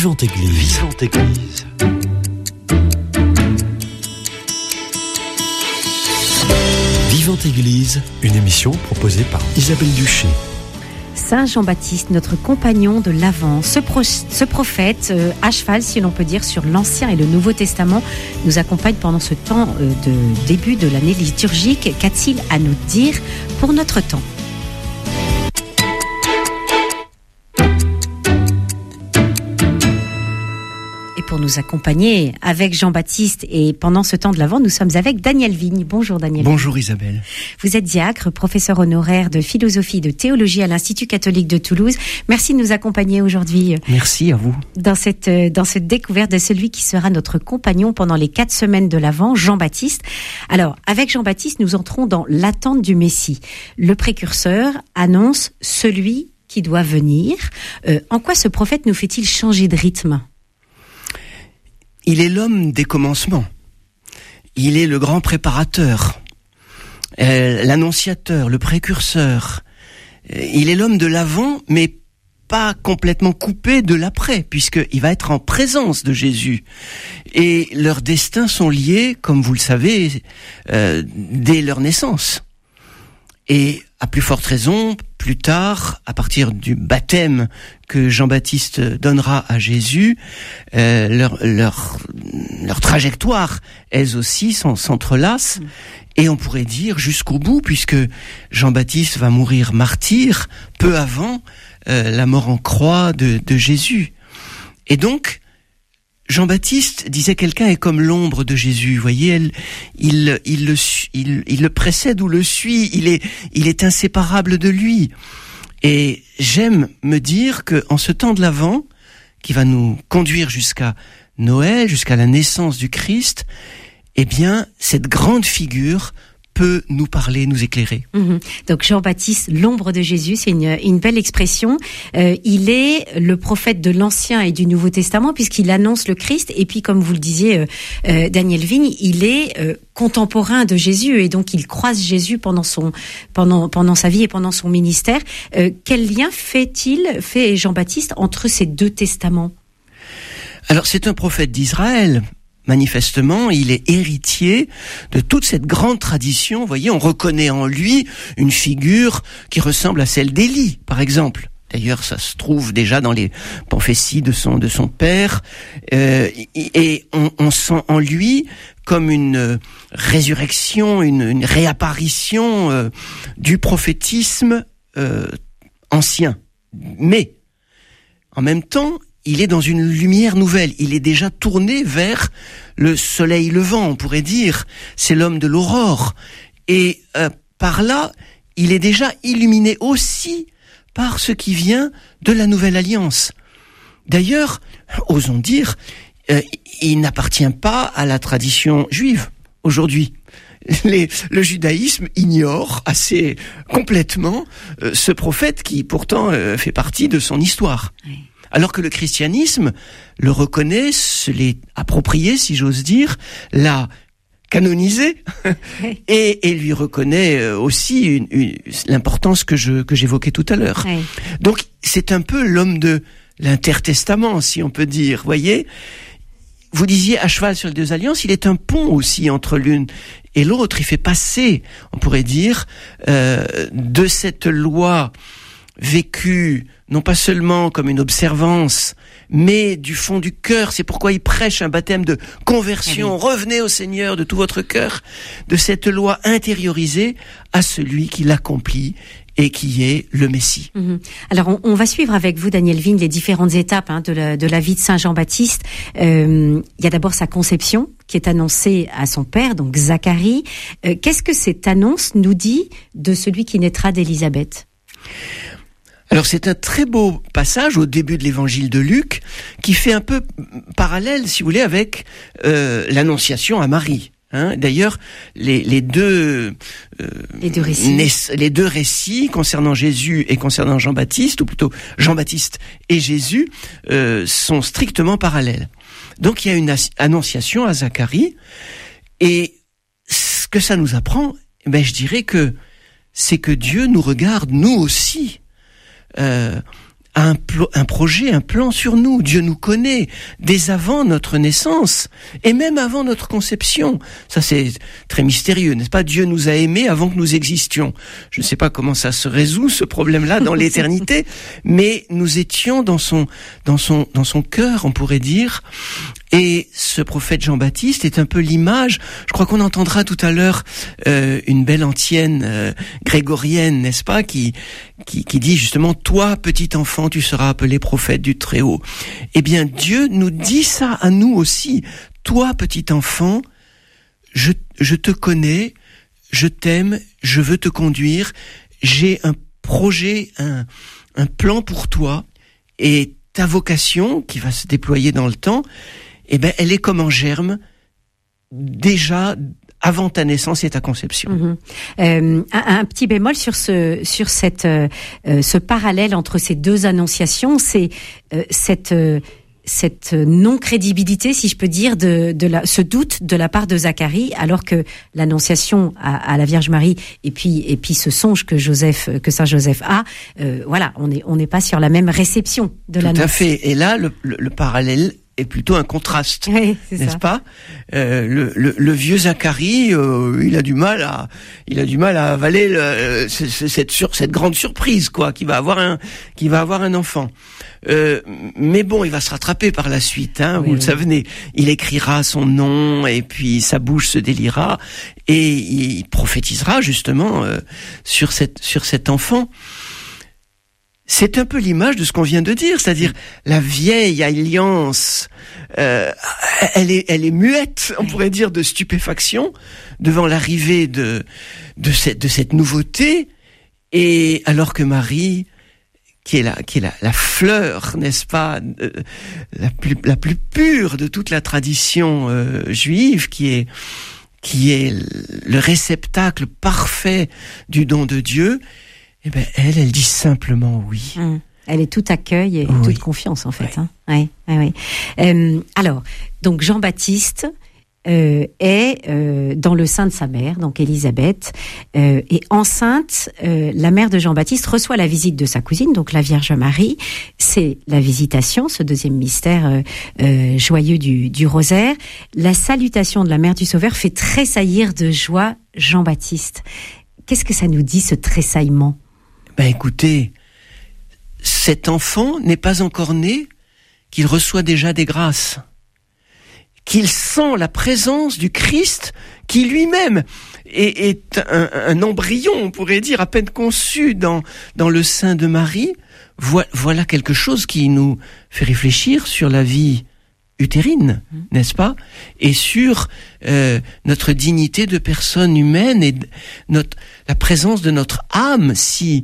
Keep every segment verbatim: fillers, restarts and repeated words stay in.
Vivante Église. Vivante Église. Vivante Église, une émission proposée par Isabelle Duché. Saint Jean-Baptiste, notre compagnon de l'Avent, ce, pro- ce prophète euh, à cheval, si l'on peut dire, sur l'Ancien et le Nouveau Testament, nous accompagne pendant ce temps euh, de début de l'année liturgique. Qu'a-t-il à nous dire pour notre temps ? Pour nous accompagner avec Jean-Baptiste et pendant ce temps de l'Avent, nous sommes avec Daniel Vigne. Bonjour Daniel. Bonjour Isabelle. Vous êtes diacre, professeur honoraire de philosophie et de théologie à l'Institut catholique de Toulouse. Merci de nous accompagner aujourd'hui. Merci à vous. Dans cette, dans cette découverte de celui qui sera notre compagnon pendant les quatre semaines de l'Avent, Jean-Baptiste. Alors, avec Jean-Baptiste, nous entrons dans l'attente du Messie. Le précurseur annonce celui qui doit venir. Euh, en quoi ce prophète nous fait-il changer de rythme ? Il est l'homme des commencements. Il est le grand préparateur, euh, l'annonciateur, le précurseur. Euh, il est l'homme de l'avant, mais pas complètement coupé de l'après, puisqu'il va être en présence de Jésus. Et leurs destins sont liés, comme vous le savez, euh, dès leur naissance. Et à plus forte raison, plus tard, à partir du baptême que Jean-Baptiste donnera à Jésus, euh, leur, leur, leur trajectoire, elles aussi, s'entrelacent. Mmh. Et on pourrait dire jusqu'au bout, puisque Jean-Baptiste va mourir martyr peu avant euh, la mort en croix de, de Jésus. Et donc, Jean-Baptiste, disait quelqu'un, est comme l'ombre de Jésus. Vous voyez, elle, il, il, le, il, il le précède ou le suit. Il est, il est inséparable de lui. Et j'aime me dire que en ce temps de l'Avent, qui va nous conduire jusqu'à Noël, jusqu'à la naissance du Christ, eh bien, cette grande figure peut nous parler, nous éclairer. Mmh. Donc Jean-Baptiste, l'ombre de Jésus, c'est une, une belle expression. Euh, il est le prophète de l'Ancien et du Nouveau Testament puisqu'il annonce le Christ. Et puis, comme vous le disiez, euh, euh, Daniel Vigne, il est euh, contemporain de Jésus et donc il croise Jésus pendant son, pendant, pendant sa vie et pendant son ministère. Euh, quel lien fait-il, fait Jean-Baptiste entre ces deux testaments ? Alors, c'est un prophète d'Israël. Manifestement, il est héritier de toute cette grande tradition. Vous voyez, on reconnaît en lui une figure qui ressemble à celle d'Élie, par exemple. D'ailleurs, ça se trouve déjà dans les prophéties de son de son père. Euh, et on, on sent en lui comme une résurrection, une, une réapparition euh, du prophétisme euh, ancien. Mais, en même temps, il est dans une lumière nouvelle. Il est déjà tourné vers le soleil levant, on pourrait dire. C'est l'homme de l'aurore. Et euh, par là, il est déjà illuminé aussi par ce qui vient de la nouvelle alliance. D'ailleurs, osons dire, euh, il n'appartient pas à la tradition juive aujourd'hui. Les, le judaïsme ignore assez complètement euh, ce prophète qui pourtant euh, fait partie de son histoire. Oui. Alors que le christianisme le reconnaît, se l'est approprié, si j'ose dire, l'a canonisé oui. et, et lui reconnaît aussi une, une, l'importance que je que j'évoquais tout à l'heure. Oui. Donc c'est un peu l'homme de l'intertestament, si on peut dire. Voyez, vous disiez à cheval sur les deux alliances, il est un pont aussi entre l'une et l'autre. Il fait passer, on pourrait dire, euh, de cette loi vécue non pas seulement comme une observance, mais du fond du cœur. C'est pourquoi il prêche un baptême de conversion. Oui. Revenez au Seigneur de tout votre cœur, de cette loi intériorisée à celui qui l'accomplit et qui est le Messie. Mmh. Alors, on, on va suivre avec vous, Daniel Vigne, les différentes étapes hein, de, la, de la vie de Saint Jean-Baptiste. Euh, il y a d'abord sa conception, qui est annoncée à son père, donc Zacharie. Euh, qu'est-ce que cette annonce nous dit de celui qui naîtra d'Élisabeth ? Alors c'est un très beau passage au début de l'évangile de Luc qui fait un peu parallèle, si vous voulez, avec euh, l'annonciation à Marie. Hein, d'ailleurs, les, les deux euh, les deux récits, naiss- les deux récits concernant Jésus et concernant Jean-Baptiste, ou plutôt Jean-Baptiste et Jésus, euh, sont strictement parallèles. Donc il y a une as- annonciation à Zacharie, et ce que ça nous apprend, ben je dirais que c'est que Dieu nous regarde nous aussi. Euh, à un pl- un projet, un plan sur nous. Dieu nous connaît dès avant notre naissance et même avant notre conception. Ça, c'est très mystérieux, n'est-ce pas? Dieu nous a aimés avant que nous existions. Je ne sais pas comment ça se résout, ce problème-là, dans l'éternité, mais nous étions dans son, dans son, dans son cœur, on pourrait dire. Et ce prophète Jean-Baptiste est un peu l'image, je crois qu'on entendra tout à l'heure euh, une belle antienne euh, grégorienne, n'est-ce pas, qui, qui qui dit justement, toi petit enfant, tu seras appelé prophète du Très-Haut. Eh bien, Dieu nous dit ça à nous aussi. Toi petit enfant, je je te connais, je t'aime, je veux te conduire, j'ai un projet, un un plan pour toi, et ta vocation qui va se déployer dans le temps, eh ben, elle est comme en germe, déjà avant ta naissance et ta conception. Mmh. Euh, un, un petit bémol sur ce sur cette euh, ce parallèle entre ces deux annonciations, c'est euh, cette euh, cette non-crédibilité, si je peux dire, de, de la, ce doute de la part de Zacharie, alors que l'annonciation à, à la Vierge Marie et puis et puis ce songe que Joseph, que Saint Joseph a, euh, voilà, on est on n'est pas sur la même réception de l'annonce. Tout à fait. Et là, le, le, le parallèle est plutôt un contraste, oui, c'est n'est-ce ça. pas? euh, le, le, le vieux Zacharie, euh, il a du mal à, il a du mal à avaler le, cette sur, cette grande surprise, quoi, qui va avoir un, qui va avoir un enfant. Euh, mais bon, il va se rattraper par la suite, hein, oui, vous oui. le savez. Il écrira son nom et puis sa bouche se délira et il prophétisera justement euh, sur cette, sur cet enfant. C'est un peu l'image de ce qu'on vient de dire, c'est-à-dire la vieille alliance, euh, elle est, elle est muette, on pourrait dire, de stupéfaction devant l'arrivée de de cette de cette nouveauté, et alors que Marie, qui est la qui est la, la fleur, n'est-ce pas, euh, la plus la plus pure de toute la tradition euh, juive, qui est qui est le réceptacle parfait du don de Dieu. Eh ben, elle, elle dit simplement oui. Mmh. Elle est tout accueil et oui. toute confiance, en fait. Oui. Hein. Ouais, ouais, ouais. Euh, alors, donc Jean-Baptiste euh, est euh, dans le sein de sa mère, donc Élisabeth, euh, et enceinte. Euh, la mère de Jean-Baptiste reçoit la visite de sa cousine, donc la Vierge Marie. C'est la visitation, ce deuxième mystère euh, euh, joyeux du, du rosaire. La salutation de la mère du Sauveur fait tressaillir de joie Jean-Baptiste. Qu'est-ce que ça nous dit, ce tressaillement ? Ben écoutez, cet enfant n'est pas encore né, qu'il reçoit déjà des grâces, qu'il sent la présence du Christ, qui lui-même est, est un, un embryon, on pourrait dire, à peine conçu dans, dans le sein de Marie. Voilà, voilà quelque chose qui nous fait réfléchir sur la vie utérine, mmh. n'est-ce pas? Et sur euh, notre dignité de personne humaine et notre, la présence de notre âme, si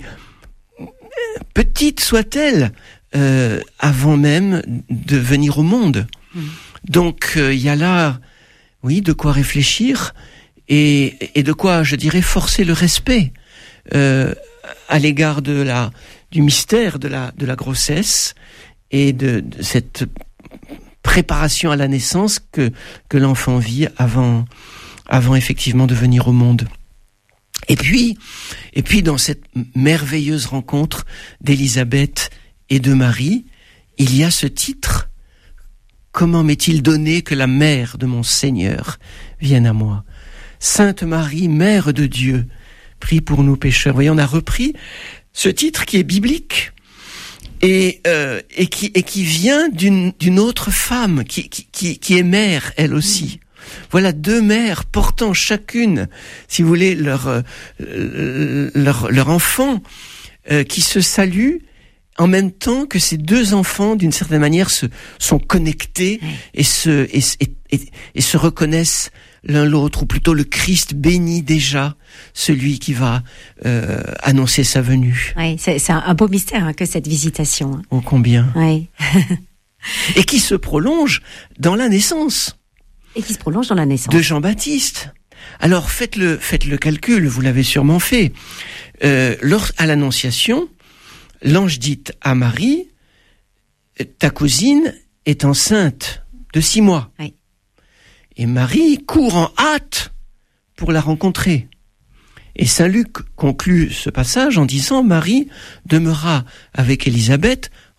petite soit-elle, euh, avant même de venir au monde. Mmh. Donc il euh, y a là, oui, de quoi réfléchir et, et de quoi, je dirais, forcer le respect euh, à l'égard de la du mystère de la de la grossesse et de, de cette préparation à la naissance que que l'enfant vit avant avant effectivement de venir au monde. Et puis et puis dans cette merveilleuse rencontre d'Élisabeth et de Marie, il y a ce titre: comment m'est-il donné que la mère de mon Seigneur vienne à moi? Sainte Marie, Mère de Dieu, prie pour nous pécheurs. Vous voyez, on a repris ce titre qui est biblique. Et, euh, et qui et qui vient d'une d'une autre femme qui qui qui, qui est mère elle aussi. Voilà deux mères portant chacune, si vous voulez, leur euh, leur leur enfant euh, qui se saluent en même temps que ces deux enfants, d'une certaine manière, se sont connectés et se et, et, et, et se reconnaissent l'un l'autre, ou plutôt le Christ bénit déjà celui qui va euh, annoncer sa venue. Oui, c'est, c'est un beau mystère hein, que cette visitation. Hein. Oh combien. Oui. Et qui se prolonge dans la naissance. Et qui se prolonge dans la naissance. De Jean-Baptiste. Alors faites le faites le calcul, vous l'avez sûrement fait. Euh, lors à l'Annonciation, l'ange dit à Marie: ta cousine est enceinte de six mois. Oui. Et Marie court en hâte pour la rencontrer. Et saint Luc conclut ce passage en disant: Marie demeura avec Élisabeth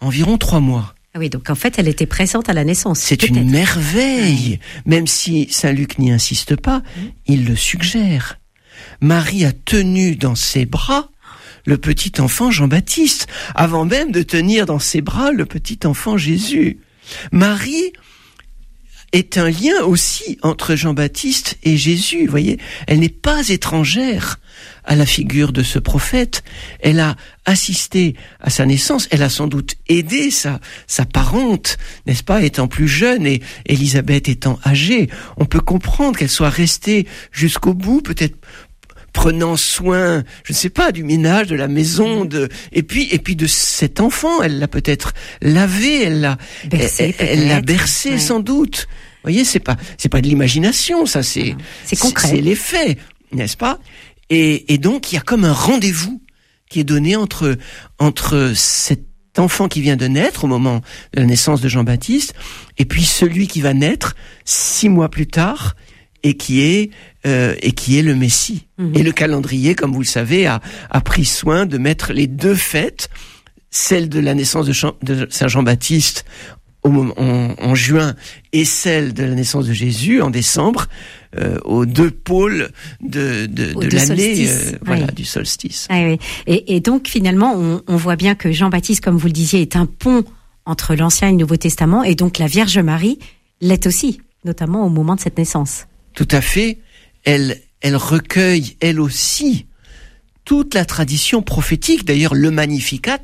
environ trois mois. Ah oui, donc en fait, elle était présente à la naissance. C'est peut-être. une merveille, même si Saint Luc n'y insiste pas, mmh. il le suggère. Marie a tenu dans ses bras le petit enfant Jean-Baptiste, avant même de tenir dans ses bras le petit enfant Jésus. Marie est un lien aussi entre Jean-Baptiste et Jésus, vous voyez. Elle n'est pas étrangère à la figure de ce prophète. Elle a assisté à sa naissance, elle a sans doute aidé sa, sa parente, n'est-ce pas, étant plus jeune et Élisabeth étant âgée. On peut comprendre qu'elle soit restée jusqu'au bout, peut-être prenant soin, je ne sais pas, du ménage, de la maison, de et puis et puis de cet enfant, elle l'a peut-être lavé, elle l'a bercé, elle, elle l'a bercé ouais. sans doute. Vous voyez, c'est pas c'est pas de l'imagination, ça c'est c'est concret, c'est, c'est les faits, n'est-ce pas? Et et donc il y a comme un rendez-vous qui est donné entre entre cet enfant qui vient de naître au moment de la naissance de Jean-Baptiste et puis celui qui va naître six mois plus tard et qui est euh, et qui est le Messie. Mmh. Et le calendrier, comme vous le savez, a, a pris soin de mettre les deux fêtes, celle de la naissance de, Jean, de Saint Jean-Baptiste au moment, en, en juin et celle de la naissance de Jésus en décembre, euh, aux deux pôles de, de, de l'année, euh, voilà, oui. du solstice. Ah, oui. et, et donc finalement, on, on voit bien que Jean-Baptiste, comme vous le disiez, est un pont entre l'Ancien et le Nouveau Testament, et donc la Vierge Marie l'est aussi, notamment au moment de cette naissance. Tout à fait. Elle, elle recueille, elle aussi, toute la tradition prophétique. D'ailleurs, le Magnificat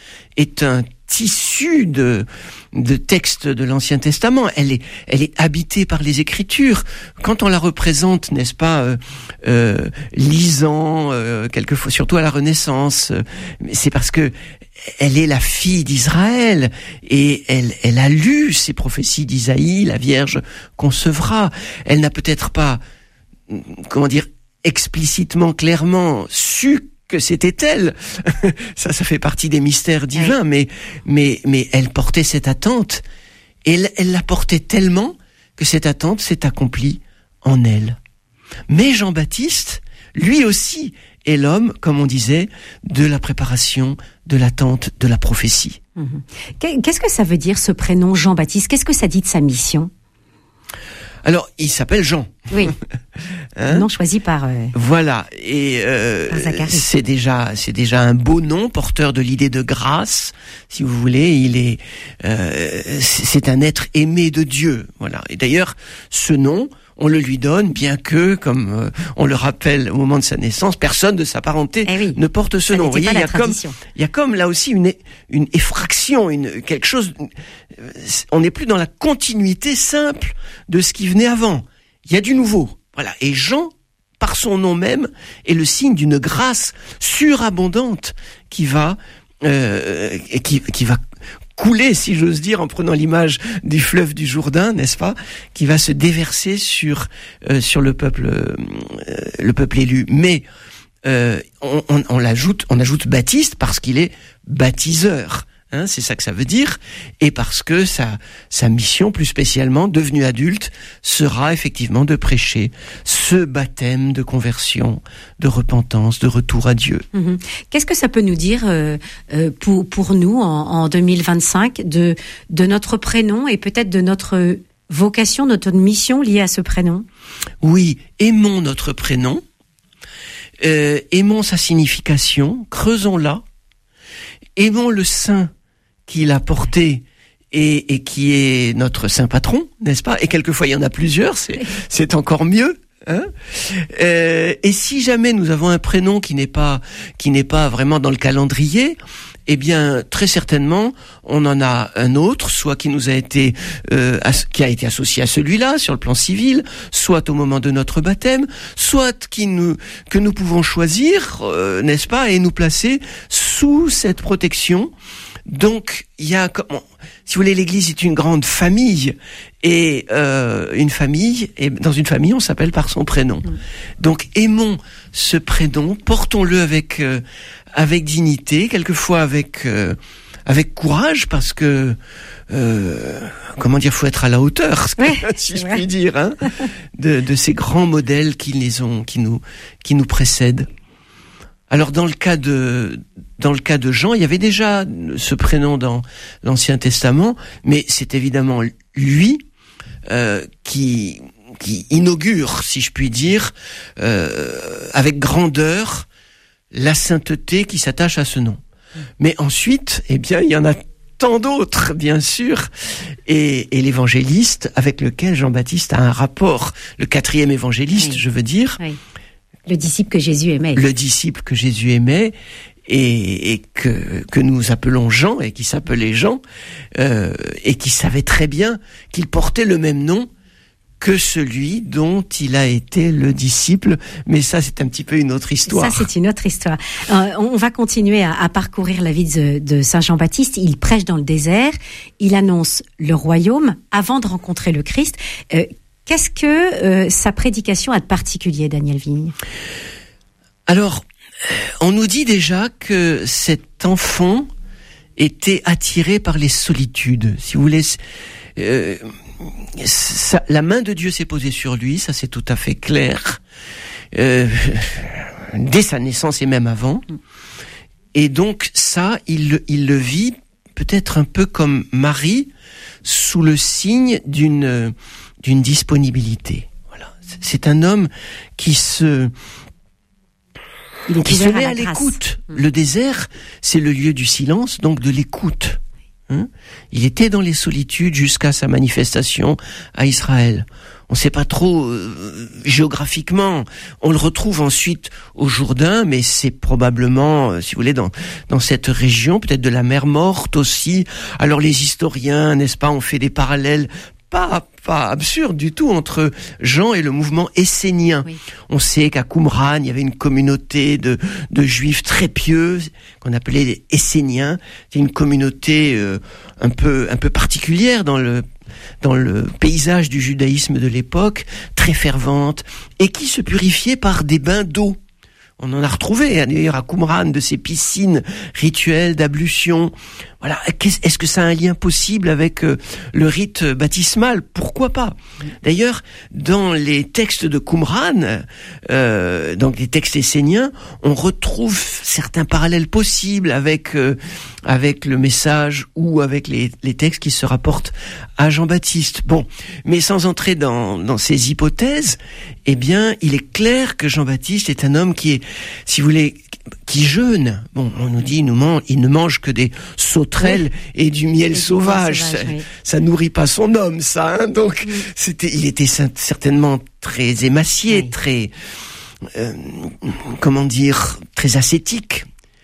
est un tissu de, de textes de l'Ancien Testament. Elle est, elle est habitée par les Écritures. Quand on la représente, n'est-ce pas, euh, euh, lisant, euh, quelquefois, surtout à la Renaissance, euh, c'est parce que elle est la fille d'Israël et elle, elle a lu ces prophéties d'Isaïe, la Vierge concevra. Elle n'a peut-être pas, comment dire, explicitement, clairement su que c'était elle. ça, ça fait partie des mystères divins, oui. mais, mais, mais elle portait cette attente et elle, elle la portait tellement que cette attente s'est accomplie en elle. Mais Jean-Baptiste, lui aussi, est l'homme, comme on disait, de la préparation, de l'attente, de la prophétie. Mmh. Qu'est-ce que ça veut dire, ce prénom Jean-Baptiste? Qu'est-ce que ça dit de sa mission? Alors, il s'appelle Jean. Oui. hein nom choisi par. Euh, voilà. Et euh, c'est déjà, c'est déjà un beau nom, porteur de l'idée de grâce, si vous voulez. Il est, euh, c'est un être aimé de Dieu. Voilà. Et d'ailleurs, ce nom, on le lui donne, bien que, comme euh, on le rappelle au moment de sa naissance, personne de sa parenté eh oui, ne porte ce nom. Vous voyez, il y a comme, il y a comme là aussi une une effraction, une quelque chose. On n'est plus dans la continuité simple de ce qui venait avant. Il y a du nouveau. Voilà. Et Jean, par son nom même, est le signe d'une grâce surabondante qui va euh, qui qui va couler, si j'ose dire, en prenant l'image du fleuve du Jourdain, n'est-ce pas, qui va se déverser sur euh, sur le peuple euh, le peuple élu. Mais euh, on, on, on l'ajoute, on ajoute Baptiste parce qu'il est baptiseur. Hein, c'est ça que ça veut dire, et parce que sa sa mission, plus spécialement, devenu adulte, sera effectivement de prêcher ce baptême de conversion, de repentance, de retour à Dieu. Mmh. Qu'est-ce que ça peut nous dire euh, euh, pour pour nous en, en deux mille vingt-cinq de de notre prénom et peut-être de notre vocation, notre mission liée à ce prénom? Oui, aimons notre prénom, euh, aimons sa signification, creusons-la, aimons le saint qu'il a porté et, et qui est notre saint patron, n'est-ce pas? Et quelquefois il y en a plusieurs, c'est, c'est encore mieux. Hein euh, et si jamais nous avons un prénom qui n'est pas qui n'est pas vraiment dans le calendrier, eh bien très certainement on en a un autre, soit qui nous a été euh, as, qui a été associé à celui-là sur le plan civil, soit au moment de notre baptême, soit qui nous que nous pouvons choisir, euh, n'est-ce pas, et nous placer sous cette protection. Donc il y a, si vous voulez, l'Église est une grande famille et euh, une famille, et dans une famille on s'appelle par son prénom. Mmh. Donc aimons ce prénom, portons-le avec euh, avec dignité, quelquefois avec euh, avec courage, parce que euh, comment dire, faut être à la hauteur, ouais, si je puis dire, hein, de de ces grands modèles qui les ont, qui nous qui nous précèdent. Alors dans le cas de dans le cas de Jean, il y avait déjà ce prénom dans l'Ancien Testament, mais c'est évidemment lui euh, qui qui inaugure, si je puis dire, euh, avec grandeur la sainteté qui s'attache à ce nom. Mais ensuite, eh bien, il y en a tant d'autres, bien sûr, et, et l'évangéliste avec lequel Jean-Baptiste a un rapport, le quatrième évangéliste, oui. je veux dire. Oui. Le disciple que Jésus aimait. Le disciple que Jésus aimait et, et que, que nous appelons Jean et qui s'appelait Jean euh, et qui savait très bien qu'il portait le même nom que celui dont il a été le disciple. Mais ça, c'est un petit peu une autre histoire. Ça, c'est une autre histoire. Euh, on va continuer à, à parcourir la vie de, de Saint Jean-Baptiste. Il prêche dans le désert. Il annonce le royaume avant de rencontrer le Christ. Euh, Qu'est-ce que euh, sa prédication a de particulier, Daniel Vigne ? Alors, on nous dit déjà que cet enfant était attiré par les solitudes. Si vous voulez, euh, ça, la main de Dieu s'est posée sur lui, ça c'est tout à fait clair, euh, dès sa naissance et même avant. Et donc ça, il, il le vit peut-être un peu comme Marie, sous le signe d'une... d'une disponibilité. Voilà. C'est un homme qui se, qui se met à, à l'écoute. Mmh. Le désert, c'est le lieu du silence, donc de l'écoute. Hein ? Il était dans les solitudes jusqu'à sa manifestation à Israël. On ne sait pas trop euh, géographiquement. On le retrouve ensuite au Jourdain, mais c'est probablement, euh, si vous voulez, dans dans cette région, peut-être de la mer Morte aussi. Alors les historiens, n'est-ce pas, ont fait des parallèles pas pas absurde du tout entre Jean et le mouvement essénien. Oui. On sait qu'à Qumran, il y avait une communauté de de juifs très pieux qu'on appelait les esséniens. C'est une communauté euh, un peu un peu particulière dans le dans le paysage du judaïsme de l'époque, très fervente et qui se purifiait par des bains d'eau. On en a retrouvé d'ailleurs à Qumran de ces piscines rituelles d'ablution. Voilà, est-ce que ça a un lien possible avec euh, le rite baptismal ? Pourquoi pas ? D'ailleurs, dans les textes de Qumran, euh, donc les textes esséniens, on retrouve certains parallèles possibles avec euh, avec le message ou avec les, les textes qui se rapportent à Jean-Baptiste. Bon, mais sans entrer dans dans ces hypothèses, eh bien, il est clair que Jean-Baptiste est un homme qui est, si vous voulez, qui jeûne. Bon, on nous dit, il, nous mange, il ne mange que des sauterelles oui. et du miel et sauvage. sauvage ça, oui. ça nourrit pas son homme, ça. Hein Donc, oui. c'était, il était certainement très émacié, oui. très, euh, comment dire, très ascétique.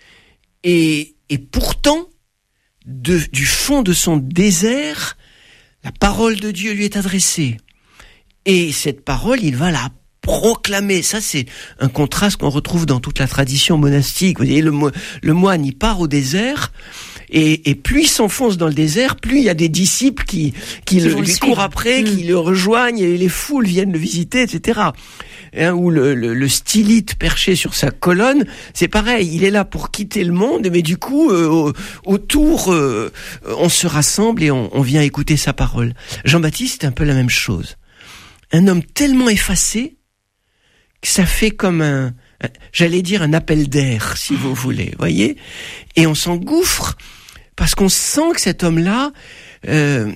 Et, et pourtant, de, du fond de son désert, la parole de Dieu lui est adressée. Et cette parole, il va la proclamer. Ça, c'est un contraste qu'on retrouve dans toute la tradition monastique. Vous voyez, le, mo- le moine, il part au désert, et, et plus il s'enfonce dans le désert, plus il y a des disciples qui, qui, qui le, lui courent après, mmh. qui le rejoignent, et les foules viennent le visiter, et cetera. Hein, ou le, le, le stylite perché sur sa colonne, c'est pareil, il est là pour quitter le monde, mais du coup, euh, autour, euh, on se rassemble et on, on vient écouter sa parole. Jean-Baptiste, c'est un peu la même chose. Un homme tellement effacé que ça fait comme un, un j'allais dire un appel d'air, si vous voulez, voyez. Et on s'engouffre parce qu'on sent que cet homme-là euh,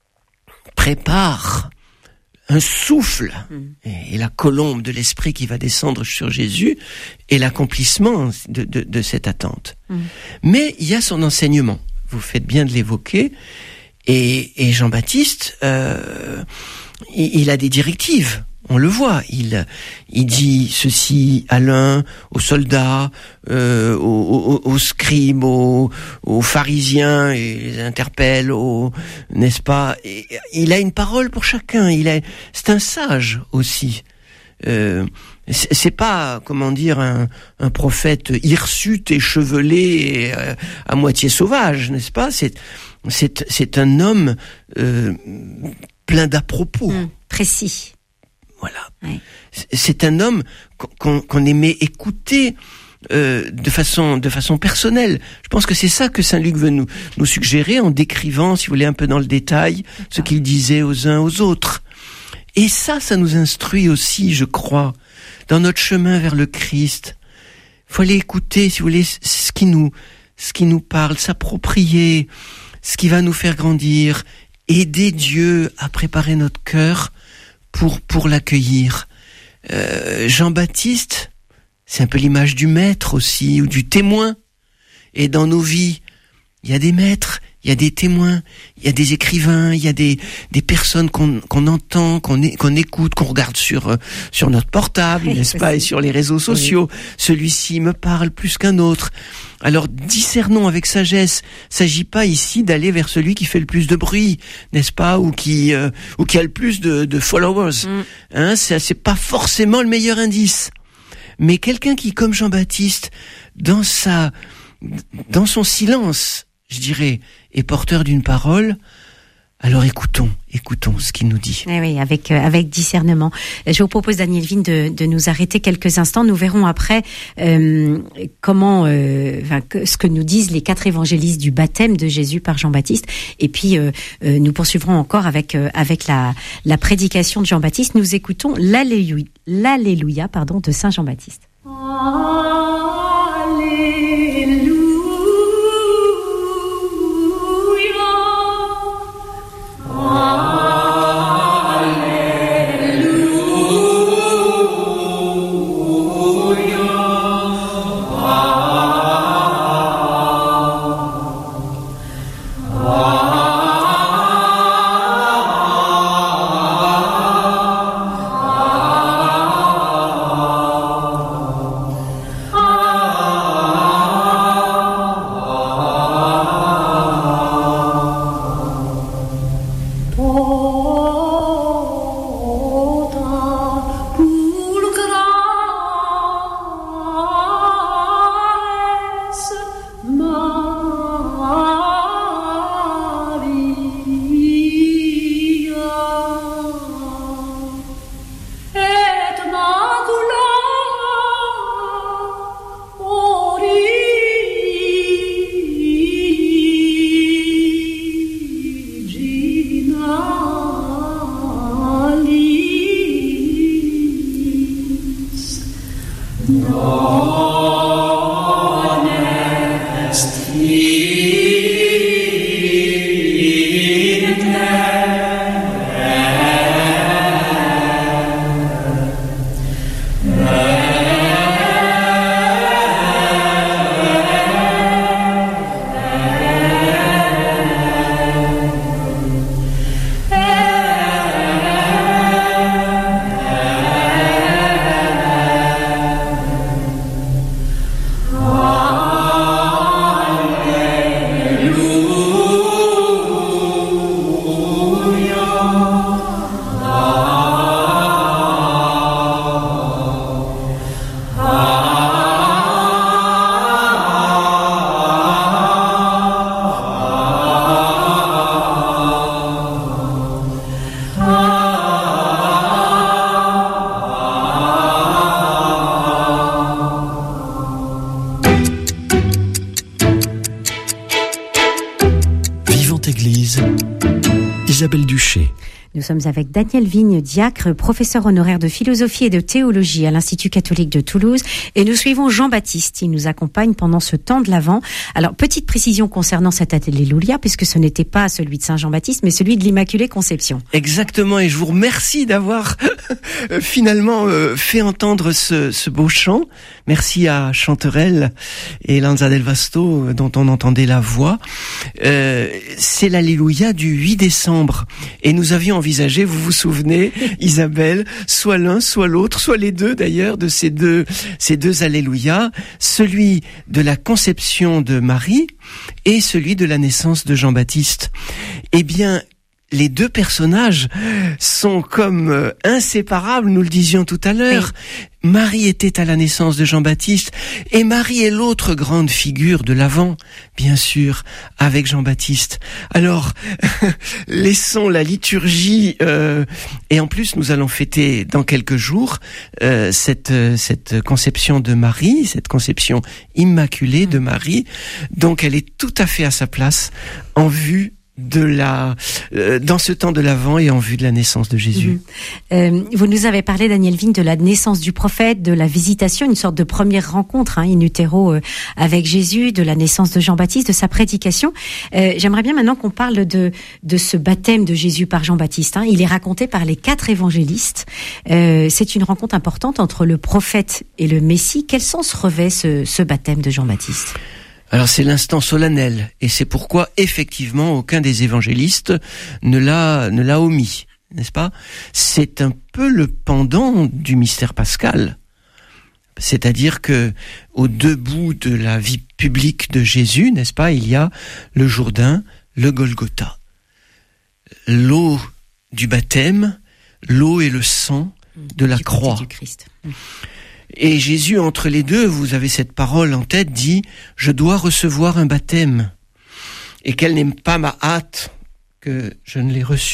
prépare un souffle mmh. et, et la colombe de l'esprit qui va descendre sur Jésus et l'accomplissement de, de, de cette attente. Mmh. Mais il y a son enseignement. Vous faites bien de l'évoquer. Et, et Jean-Baptiste, euh, il, il a des directives. On le voit, il, il dit ceci à l'un, aux soldats, euh, aux, aux, aux scribes, aux, aux pharisiens, et les interpelle, aux, n'est-ce pas ? Et il a une parole pour chacun. Il a, c'est un sage aussi. Euh, c'est, c'est pas, comment dire, un, un prophète hirsute, échevelé, et, euh, à moitié sauvage, n'est-ce pas ? C'est, c'est, c'est un homme euh, plein d'à-propos, mmh, précis. Voilà. Oui. C'est un homme qu'on, qu'on aimait écouter euh, de façon de façon personnelle. Je pense que c'est ça que Saint Luc veut nous nous suggérer en décrivant, si vous voulez, un peu dans le détail, ce qu'il disait aux uns aux autres. Et ça, ça nous instruit aussi, je crois, dans notre chemin vers le Christ. faut aller écouter, si vous voulez, ce qui nous, ce qui nous parle, s'approprier ce qui va nous faire grandir, aider Dieu à préparer notre cœur pour pour l'accueillir. Euh, Jean-Baptiste, c'est un peu l'image du maître aussi, ou du témoin. Et dans nos vies, il y a des maîtres, il y a des témoins, il y a des écrivains, il y a des des personnes qu'on qu'on entend, qu'on é, qu'on écoute, qu'on regarde sur sur notre portable, oui, n'est-ce pas, et sur les réseaux sociaux. Oui. Celui-ci me parle plus qu'un autre. Alors discernons avec sagesse. S'agit pas ici d'aller vers celui qui fait le plus de bruit, n'est-ce pas, ou qui euh, ou qui a le plus de, de followers. Mm. Hein, c'est c'est pas forcément le meilleur indice. Mais quelqu'un qui, comme Jean-Baptiste, dans sa dans son silence, je dirais, est porteur d'une parole, alors écoutons, écoutons ce qu'il nous dit. Eh oui, avec euh, avec discernement. Je vous propose, Daniel Vigne, de, de nous arrêter quelques instants. Nous verrons après euh, comment, euh, enfin, que, ce que nous disent les quatre évangélistes du baptême de Jésus par Jean-Baptiste. Et puis euh, euh, nous poursuivrons encore avec euh, avec la la prédication de Jean-Baptiste. Nous écoutons l'Alléluia, l'Alléluia, pardon, de Saint Jean-Baptiste. Église, Isabelle Duché. Nous sommes avec Daniel Vigne, diacre, professeur honoraire de philosophie et de théologie à l'Institut catholique de Toulouse. Et nous suivons Jean-Baptiste. Il nous accompagne pendant ce temps de l'Avent. Alors, petite précision concernant cet Alléluia, puisque ce n'était pas celui de Saint Jean-Baptiste, mais celui de l'Immaculée Conception. Exactement. Et je vous remercie d'avoir finalement euh, fait entendre ce, ce beau chant. Merci à Chanterelle et Lanza del Vasto, dont on entendait la voix. Euh, c'est l'Alléluia du huit décembre. Et nous avions envisagé, vous vous souvenez, Isabelle, soit l'un, soit l'autre, soit les deux d'ailleurs, de ces deux, ces deux Alléluia, celui de la conception de Marie et celui de la naissance de Jean-Baptiste. Eh bien, les deux personnages sont comme inséparables, nous le disions tout à l'heure. Oui. Marie était à la naissance de Jean-Baptiste et Marie est l'autre grande figure de l'Avent, bien sûr, avec Jean-Baptiste. Alors, laissons la liturgie euh, et en plus nous allons fêter dans quelques jours euh, cette cette conception de Marie, cette conception immaculée de Marie. Donc elle est tout à fait à sa place en vue de la euh, dans ce temps de l'Avent et en vue de la naissance de Jésus. Mmh. Euh, vous nous avez parlé, Daniel Vigne, de la naissance du prophète, de la visitation, une sorte de première rencontre hein, in utero euh, avec Jésus, de la naissance de Jean-Baptiste, de sa prédication. Euh, j'aimerais bien maintenant qu'on parle de de ce baptême de Jésus par Jean-Baptiste. Hein. Il est raconté par les quatre évangélistes. Euh, c'est une rencontre importante entre le prophète et le Messie. Quel sens revêt ce, ce baptême de Jean-Baptiste ? Alors c'est l'instant solennel, et c'est pourquoi effectivement aucun des évangélistes ne l'a ne l'a omis, n'est-ce pas ? C'est un peu le pendant du mystère pascal, c'est-à-dire que aux deux bouts de la vie publique de Jésus, n'est-ce pas, il y a le Jourdain, le Golgotha, l'eau du baptême, l'eau et le sang de la du croix. Du Christ. Et Jésus, entre les deux, vous avez cette parole en tête, dit « Je dois recevoir un baptême, et quelle n'est pas ma hâte que je ne l'ai reçu. »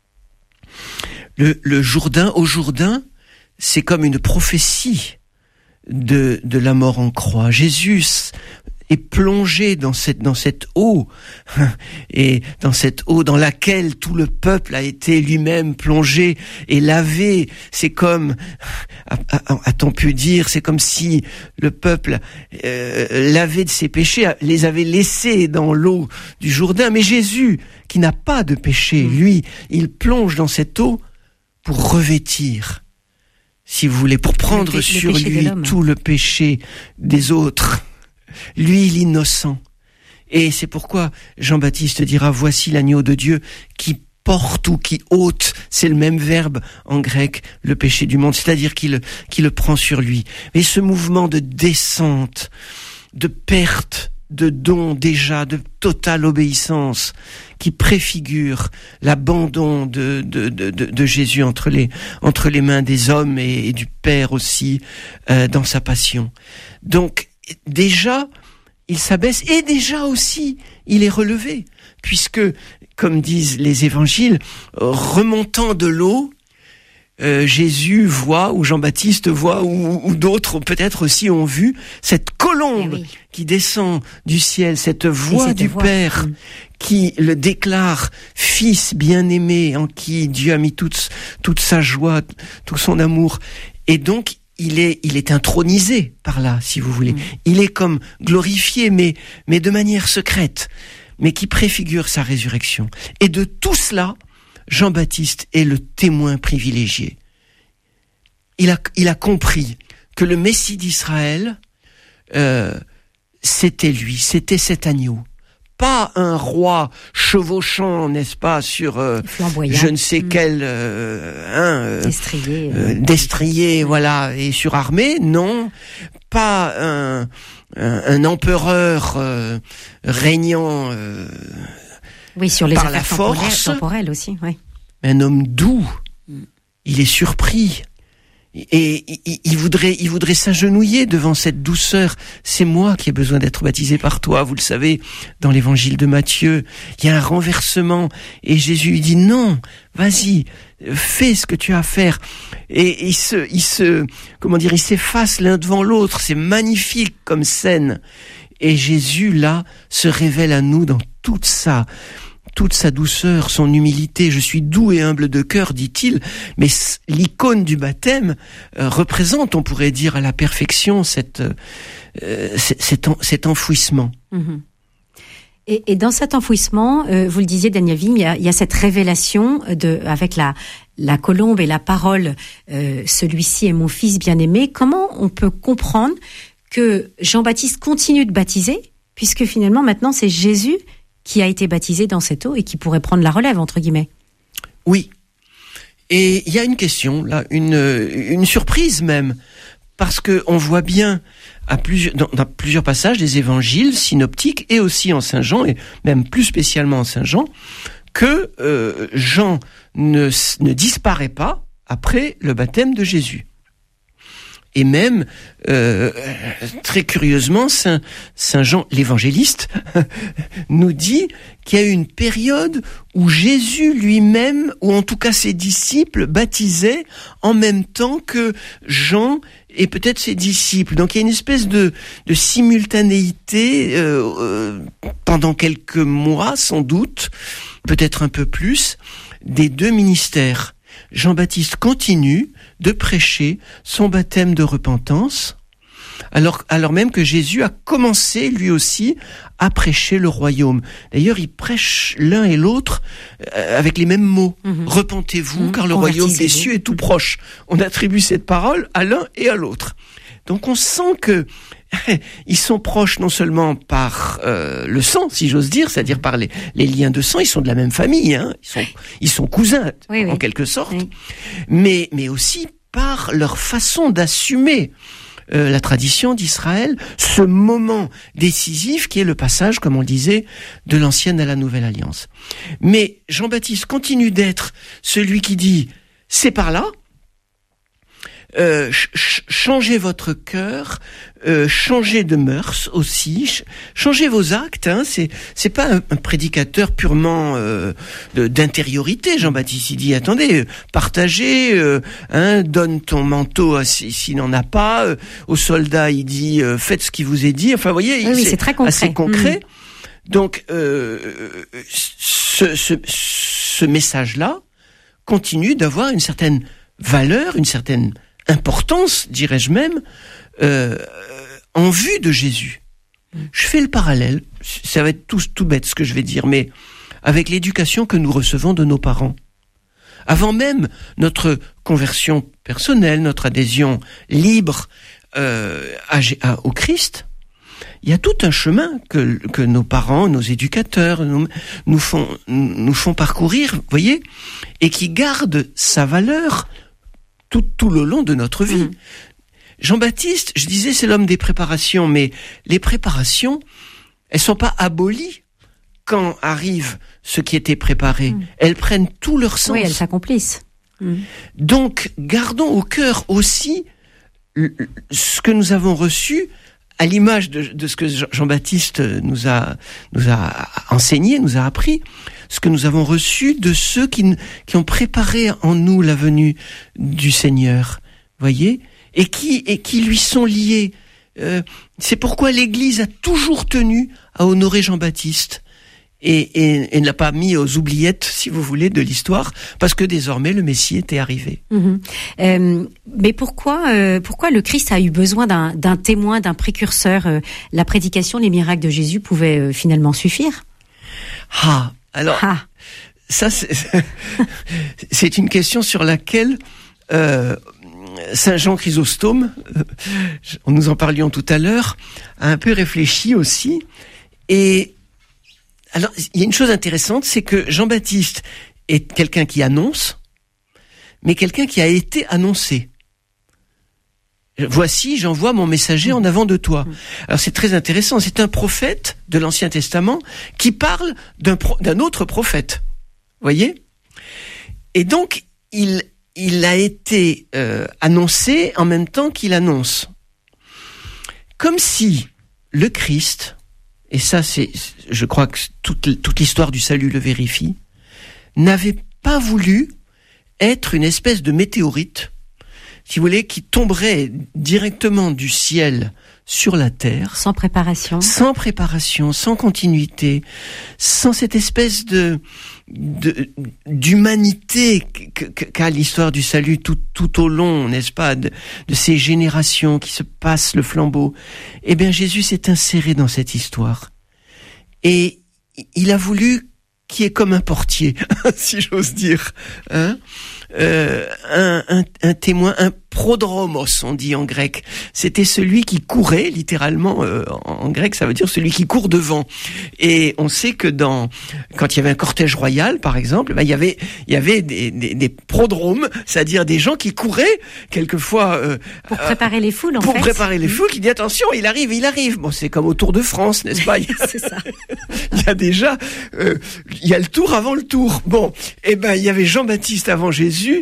Le, le Jourdain, au Jourdain, c'est comme une prophétie de, de la mort en croix. Jésus est plongé dans cette, dans cette eau, et dans cette eau dans laquelle tout le peuple a été lui-même plongé et lavé. C'est comme, a-t-on pu dire, c'est comme si le peuple euh, lavé de ses péchés les avait laissés dans l'eau du Jourdain. Mais Jésus, qui n'a pas de péché, lui, il plonge dans cette eau pour revêtir, si vous voulez, pour prendre le, sur le lui tout le péché des autres. Lui, l'innocent. Et c'est pourquoi Jean-Baptiste dira « Voici l'agneau de Dieu qui porte ou qui ôte », c'est le même verbe en grec, le péché du monde, c'est-à-dire qu'il, qu'il le prend sur lui. Mais ce mouvement de descente, de perte, de don déjà, de totale obéissance, qui préfigure l'abandon de, de, de, de, de Jésus entre les, entre les mains des hommes et, et du Père aussi, euh, dans sa passion. Donc, déjà, il s'abaisse et déjà aussi, il est relevé, puisque, comme disent les évangiles, remontant de l'eau, euh, Jésus voit, ou Jean-Baptiste voit, ou, ou d'autres peut-être aussi ont vu, cette colombe oui. qui descend du ciel, cette voix du voix. Père, mmh. qui le déclare fils bien-aimé, en qui Dieu a mis toute, toute sa joie, tout son amour, et donc, Il est, il est intronisé par là, si vous voulez. Mmh. Il est comme glorifié, mais, mais de manière secrète, mais qui préfigure sa résurrection. Et de tout cela, Jean-Baptiste est le témoin privilégié. Il a, il a compris que le Messie d'Israël, euh, c'était lui, c'était cet agneau. Pas un roi chevauchant, n'est-ce pas, sur euh, je ne sais mmh. quel euh, hein, euh, destrier, euh, destrier, voilà, et surarmé. Non, pas un, un, un empereur euh, régnant euh, oui, sur les par affaires la force, temporelles aussi. Oui. Un homme doux. Mmh. Il est surpris. Et il, il voudrait, il voudrait s'agenouiller devant cette douceur. C'est moi qui ai besoin d'être baptisé par toi. Vous le savez, dans l'évangile de Matthieu, il y a un renversement. Et Jésus lui dit non, vas-y, fais ce que tu as à faire. Et il se, il se, comment dire, il s'efface l'un devant l'autre. C'est magnifique comme scène. Et Jésus, là, se révèle à nous dans toute sa, toute sa douceur, son humilité. Je suis doux et humble de cœur, dit-il. Mais l'icône du baptême euh, représente, on pourrait dire, à la perfection cette, euh, cet, en, cet enfouissement. Mmh. Et, et dans cet enfouissement, euh, vous le disiez, Daniel Vigne, il y a, il y a cette révélation de, avec la, la colombe et la parole. Euh, celui-ci est mon fils bien-aimé. Comment on peut comprendre que Jean-Baptiste continue de baptiser, puisque finalement, maintenant, c'est Jésus qui a été baptisé dans cette eau et qui pourrait prendre la relève, entre guillemets. Oui. Et il y a une question, là, une, une surprise même, parce que on voit bien à plusieurs, dans, dans plusieurs passages des évangiles synoptiques et aussi en Saint Jean, et même plus spécialement en Saint Jean, que euh, Jean ne, ne disparaît pas après le baptême de Jésus. Et même, euh, très curieusement, Saint, Saint Jean l'évangéliste nous dit qu'il y a eu une période où Jésus lui-même, ou en tout cas ses disciples, baptisaient en même temps que Jean et peut-être ses disciples. Donc il y a une espèce de, de simultanéité euh, euh, pendant quelques mois, sans doute, peut-être un peu plus, des deux ministères. Jean-Baptiste continue de prêcher son baptême de repentance, alors, alors même que Jésus a commencé lui aussi à prêcher le royaume. D'ailleurs, il prêche l'un et l'autre euh, avec les mêmes mots. Mmh. Repentez-vous, mmh. car le royaume des cieux est tout proche. On attribue cette parole à l'un et à l'autre. Donc on sent que ils sont proches non seulement par euh, le sang, si j'ose dire, c'est-à-dire par les, les liens de sang, ils sont de la même famille, hein, ils sont ils sont cousins oui, en oui. quelque sorte, oui. mais mais aussi par leur façon d'assumer euh, la tradition d'Israël, ce moment décisif qui est le passage, comme on le disait, de l'ancienne à la nouvelle alliance. Mais Jean-Baptiste continue d'être celui qui dit c'est par là. Euh, ch- changez votre cœur, euh, changez de mœurs aussi, ch- changez vos actes. Hein, c'est c'est pas un, un prédicateur purement euh, de, d'intériorité. Jean-Baptiste il dit attendez, partagez, euh, hein, donne ton manteau à, s'il n'en a pas. Euh, aux soldats il dit euh, faites ce qui vous est dit. Enfin, vous voyez, oui, c'est, oui, c'est très concret. assez concret. Mmh. Donc euh, ce, ce, ce message-là continue d'avoir une certaine valeur, une certaine importance, dirais-je même, euh, en vue de Jésus. Je fais le parallèle, ça va être tout, tout bête ce que je vais dire, mais avec l'éducation que nous recevons de nos parents. Avant même notre conversion personnelle, notre adhésion libre euh, à, à, au Christ, il y a tout un chemin que, que nos parents, nos éducateurs nous, nous, font, nous font parcourir, vous voyez, et qui garde sa valeur Tout, tout le long de notre vie. Mmh. Jean-Baptiste, je disais, c'est l'homme des préparations, mais les préparations, elles sont pas abolies quand arrive ce qui était préparé. Mmh. Elles prennent tout leur sens. Oui, elles s'accomplissent. Mmh. Donc, gardons au cœur aussi ce que nous avons reçu à l'image de, de ce que Jean-Baptiste nous a, nous a enseigné, nous a appris, ce que nous avons reçu de ceux qui, qui ont préparé en nous la venue du Seigneur, voyez, et qui, et qui lui sont liés. Euh, c'est pourquoi l'Église a toujours tenu à honorer Jean-Baptiste et, et, et ne l'a pas mis aux oubliettes, si vous voulez, de l'histoire, parce que désormais le Messie était arrivé. Mmh. Euh, mais pourquoi, euh, pourquoi le Christ a eu besoin d'un, d'un témoin, d'un précurseur euh, La prédication, les miracles de Jésus pouvaient euh, finalement suffire. Ah, alors ah. ça c'est, c'est une question sur laquelle euh, Saint Jean Chrysostome, euh, nous en parlions tout à l'heure, a un peu réfléchi aussi. Et alors, il y a une chose intéressante, c'est que Jean-Baptiste est quelqu'un qui annonce, mais quelqu'un qui a été annoncé. Voici, j'envoie mon messager en avant de toi. Alors c'est très intéressant, c'est un prophète de l'Ancien Testament qui parle d'un, pro, d'un autre prophète. Voyez ? Et donc, il, il a été euh, annoncé en même temps qu'il annonce. Comme si le Christ, et ça c'est, je crois que toute, toute l'histoire du salut le vérifie, n'avait pas voulu être une espèce de météorite, si vous voulez, qui tomberait directement du ciel sur la terre. Sans préparation. Sans préparation, sans continuité, sans cette espèce de, de d'humanité qu'a l'histoire du salut tout, tout au long, n'est-ce pas, de, de ces générations qui se passent le flambeau. Eh bien, Jésus s'est inséré dans cette histoire. Et il a voulu qu'il y ait comme un portier, si j'ose dire, hein, euh, un, un, un témoin, un prodromos, on dit en grec. C'était celui qui courait, littéralement, euh, en grec, ça veut dire celui qui court devant. Et on sait que dans, quand il y avait un cortège royal, par exemple, ben, il y avait, il y avait des, des, des prodromes, c'est-à-dire des gens qui couraient, quelquefois, euh, pour préparer les foules, en pour fait. Pour préparer les foules, qui dit attention, il arrive, il arrive. Bon, c'est comme au Tour de France, n'est-ce pas? C'est ça. Il y a déjà, euh, il y a le tour avant le tour. Bon, eh ben, il y avait Jean-Baptiste avant Jésus,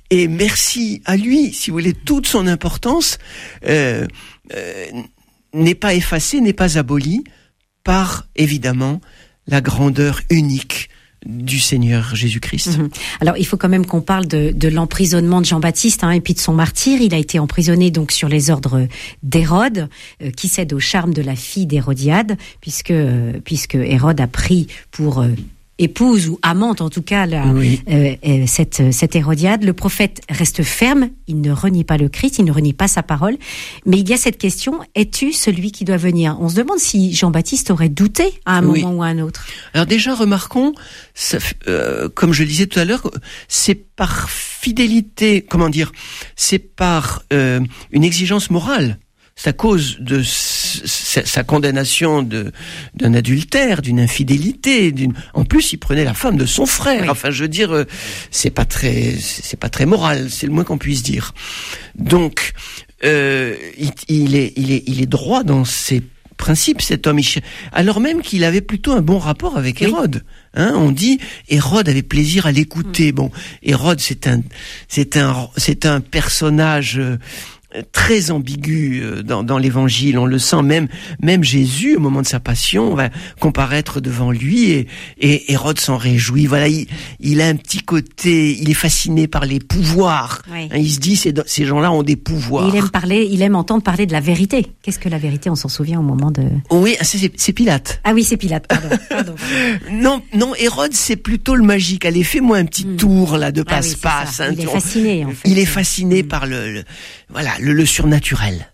Et merci à lui, si vous voulez, toute son importance euh, euh, n'est pas effacée, n'est pas abolie par, évidemment, la grandeur unique du Seigneur Jésus-Christ. Mmh. Alors, il faut quand même qu'on parle de, de l'emprisonnement de Jean-Baptiste, hein, et puis de son martyre. Il a été emprisonné donc sur les ordres d'Hérode, euh, qui cède au charme de la fille d'Hérodiade, puisque euh, puisque Hérode a pris pour euh, épouse ou amante en tout cas la, oui. euh, euh, cette, cette Hérodiade. Le prophète reste ferme, il ne renie pas le Christ, il ne renie pas sa parole, mais il y a cette question, es-tu celui qui doit venir? On se demande si Jean-Baptiste aurait douté à un oui. moment ou à un autre. Alors déjà, remarquons, ça, euh, comme je le disais tout à l'heure, c'est par fidélité, comment dire, c'est par euh, une exigence morale. C'est à cause de sa condamnation de, d'un adultère, d'une infidélité, d'une. En plus, il prenait la femme de son frère. Oui. Enfin, je veux dire, c'est pas très, c'est pas très moral. C'est le moins qu'on puisse dire. Donc, euh, il, il est, il est, il est droit dans ses principes, cet homme. Alors même qu'il avait plutôt un bon rapport avec Hérode. Oui. Hein, on dit Hérode avait plaisir à l'écouter. Mmh. Bon, Hérode, c'est un, c'est un, c'est un personnage. Euh, très ambigu dans, dans l'évangile, on le sent, même même Jésus au moment de sa passion va comparaître devant lui et, et Hérode s'en réjouit. Voilà, il, il a un petit côté, il est fasciné par les pouvoirs. Oui. Hein, il se dit ces, ces gens-là ont des pouvoirs. Et il aime parler, il aime entendre parler de la vérité. Qu'est-ce que la vérité? On s'en souvient au moment de. Oui, c'est, c'est Pilate. Ah oui, c'est Pilate. Pardon. pardon, pardon. non, non, Hérode c'est plutôt le magique. Allez, fais-moi un petit mmh. tour là de passe-passe. Ah oui, hein, il est fasciné. En fait. Il est fasciné mmh. par le, le voilà. Le, le surnaturel.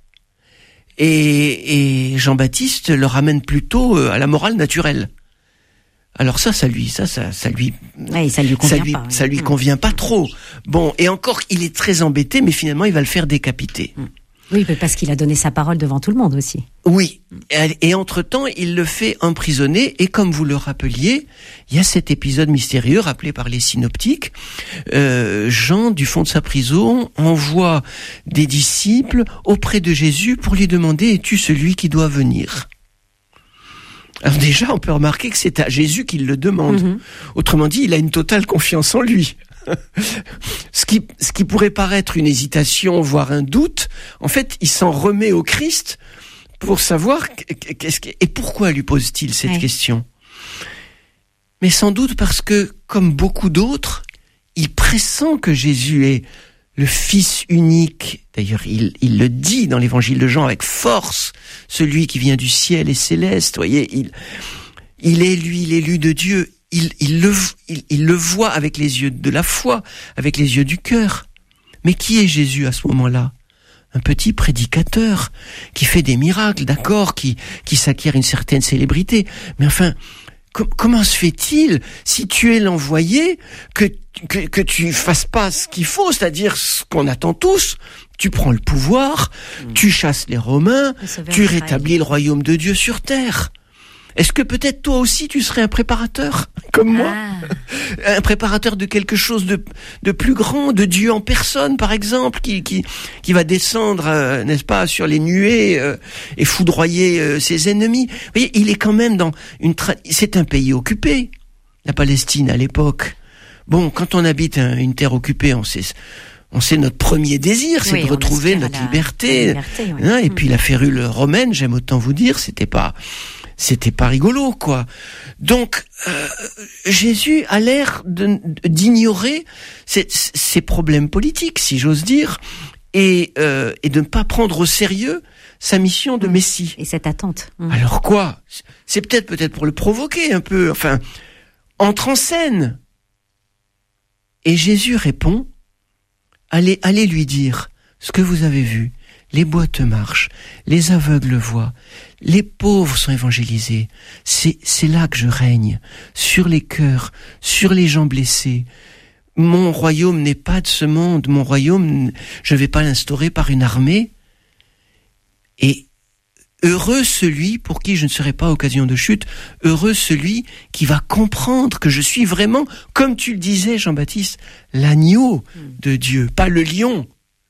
Et, et Jean-Baptiste le ramène plutôt à la morale naturelle. Alors ça, ça lui, ça, ça, ça lui, ouais, ça lui convient ça lui, pas. Ça lui convient pas trop. Bon, et encore, il est très embêté, mais finalement, il va le faire décapiter. Oui, parce qu'il a donné sa parole devant tout le monde aussi. Oui, et, et entre-temps, il le fait emprisonner, et comme vous le rappeliez, il y a cet épisode mystérieux rappelé par les synoptiques. Euh, Jean, du fond de sa prison, envoie des disciples auprès de Jésus pour lui demander « Es-tu celui qui doit venir ?» Alors déjà, on peut remarquer que c'est à Jésus qu'il le demande. Mm-hmm. Autrement dit, il a une totale confiance en lui. ce qui, ce qui pourrait paraître une hésitation, voire un doute, en fait, il s'en remet au Christ pour savoir qu'est-ce que, et pourquoi lui pose-t-il cette ouais. question. Mais sans doute parce que, comme beaucoup d'autres, il pressent que Jésus est le Fils unique. D'ailleurs, il, il le dit dans l'évangile de Jean avec force, celui qui vient du ciel et céleste. Vous voyez, il, il est lui, l'élu de Dieu. Il, il, le, il, il le voit avec les yeux de la foi, avec les yeux du cœur. Mais qui est Jésus à ce moment-là? Un petit prédicateur qui fait des miracles, d'accord, qui, qui s'acquiert une certaine célébrité. Mais enfin, com- comment se fait-il, si tu es l'envoyé, que, que, que tu fasses pas ce qu'il faut, c'est-à-dire ce qu'on attend tous? Tu prends le pouvoir, mmh. tu chasses les Romains, tu rétablis le royaume de Dieu sur terre. Est-ce que peut-être toi aussi tu serais un préparateur comme moi, ah. un préparateur de quelque chose de de plus grand, de Dieu en personne par exemple, qui qui qui va descendre, euh, n'est-ce pas, sur les nuées euh, et foudroyer euh, ses ennemis. Vous voyez, il est quand même dans une tra- c'est un pays occupé, la Palestine à l'époque. Bon, quand on habite un, une terre occupée, on sait on sait notre premier désir, c'est oui, de retrouver notre la, liberté. La liberté oui. hein, et mmh. puis la férule romaine, j'aime autant vous dire, c'était pas C'était pas rigolo, quoi. Donc, euh, Jésus a l'air de, d'ignorer ces, ces problèmes politiques, si j'ose dire, et, euh, et de ne pas prendre au sérieux sa mission de Messie. Et cette attente. Mmh. Alors quoi? C'est peut-être peut-être pour le provoquer un peu. Enfin, entre en scène. Et Jésus répond, allez, allez lui dire ce que vous avez vu. Les boiteux marchent, les aveugles voient, les pauvres sont évangélisés. C'est, c'est là que je règne, sur les cœurs, sur les gens blessés. Mon royaume n'est pas de ce monde, mon royaume, je ne vais pas l'instaurer par une armée. Et heureux celui pour qui je ne serai pas occasion de chute, heureux celui qui va comprendre que je suis vraiment, comme tu le disais Jean-Baptiste, l'agneau de Dieu, pas le lion.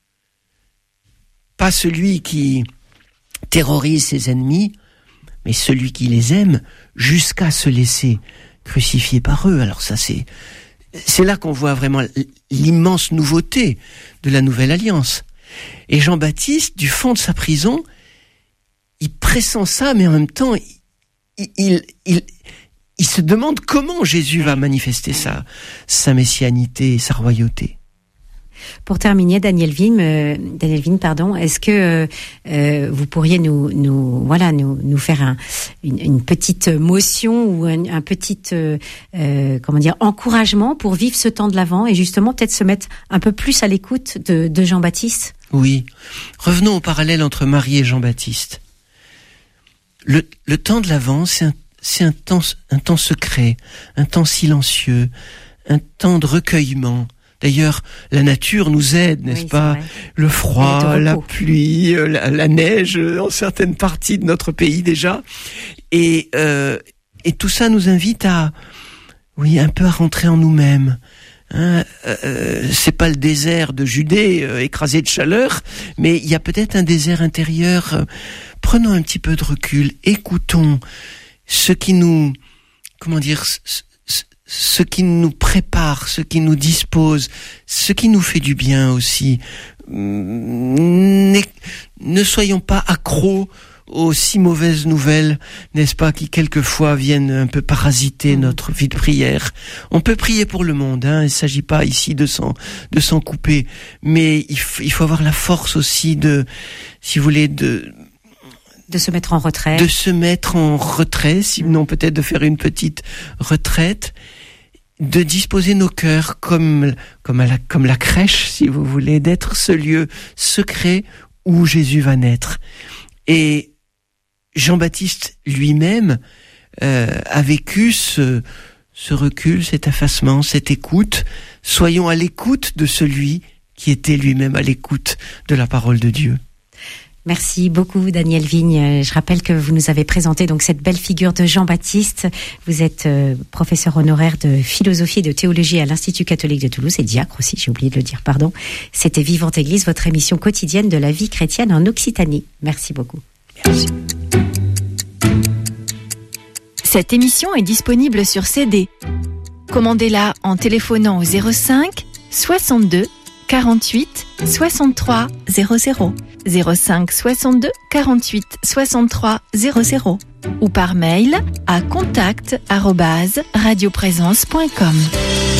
Pas celui qui terrorise ses ennemis, mais celui qui les aime jusqu'à se laisser crucifier par eux. Alors ça, c'est c'est là qu'on voit vraiment l'immense nouveauté de la Nouvelle Alliance. Et Jean-Baptiste, du fond de sa prison, il pressent ça, mais en même temps, il, il, il, il se demande comment Jésus va manifester sa, sa messianité, sa royauté. Pour terminer, Daniel Vine, euh, Daniel Vine, pardon, est-ce que euh, vous pourriez nous, nous, voilà, nous, nous faire un, une, une petite motion ou un, un petit, euh, euh, comment dire, encouragement pour vivre ce temps de l'Avent et justement peut-être se mettre un peu plus à l'écoute de, de Jean-Baptiste? Oui. Revenons au parallèle entre Marie et Jean-Baptiste. Le, le temps de l'Avent, c'est un, c'est un temps, un temps secret, un temps silencieux, un temps de recueillement. D'ailleurs, la nature nous aide, n'est-ce oui, pas? Le froid, la pluie, la, la neige, en certaines parties de notre pays déjà. Et, euh, et tout ça nous invite à, oui, un peu à rentrer en nous-mêmes. Hein, euh, c'est pas le désert de Judée euh, écrasé de chaleur, mais il y a peut-être un désert intérieur. Euh, prenons un petit peu de recul, écoutons ce qui nous, comment dire, ce, ce qui nous prépare, ce qui nous dispose, ce qui nous fait du bien aussi. Ne, ne soyons pas accros aux si mauvaises nouvelles, n'est-ce pas, qui quelquefois viennent un peu parasiter notre vie de prière. On peut prier pour le monde, hein, il ne s'agit pas ici de s'en, de s'en couper, mais il faut, il faut avoir la force aussi de, si vous voulez, de... De se mettre en retrait. De se mettre en retrait, sinon peut-être de faire une petite retraite, de disposer nos cœurs comme, comme, à la, comme la crèche, si vous voulez, d'être ce lieu secret où Jésus va naître. Et Jean-Baptiste lui-même euh, a vécu ce, ce recul, cet effacement, cette écoute. Soyons à l'écoute de celui qui était lui-même à l'écoute de la parole de Dieu. Merci beaucoup, Daniel Vigne. Je rappelle que vous nous avez présenté donc cette belle figure de Jean-Baptiste. Vous êtes euh, professeur honoraire de philosophie et de théologie à l'Institut catholique de Toulouse et diacre aussi, j'ai oublié de le dire, pardon. C'était Vivante Église, votre émission quotidienne de la vie chrétienne en Occitanie. Merci beaucoup. Merci. Cette émission est disponible sur C D. Commandez-la en téléphonant au zéro cinq soixante-deux quarante-huit soixante-trois zéro zéro. zéro cinq soixante-deux quarante-huit soixante-trois zéro zéro ou par mail à contact arobase radioprésence point com.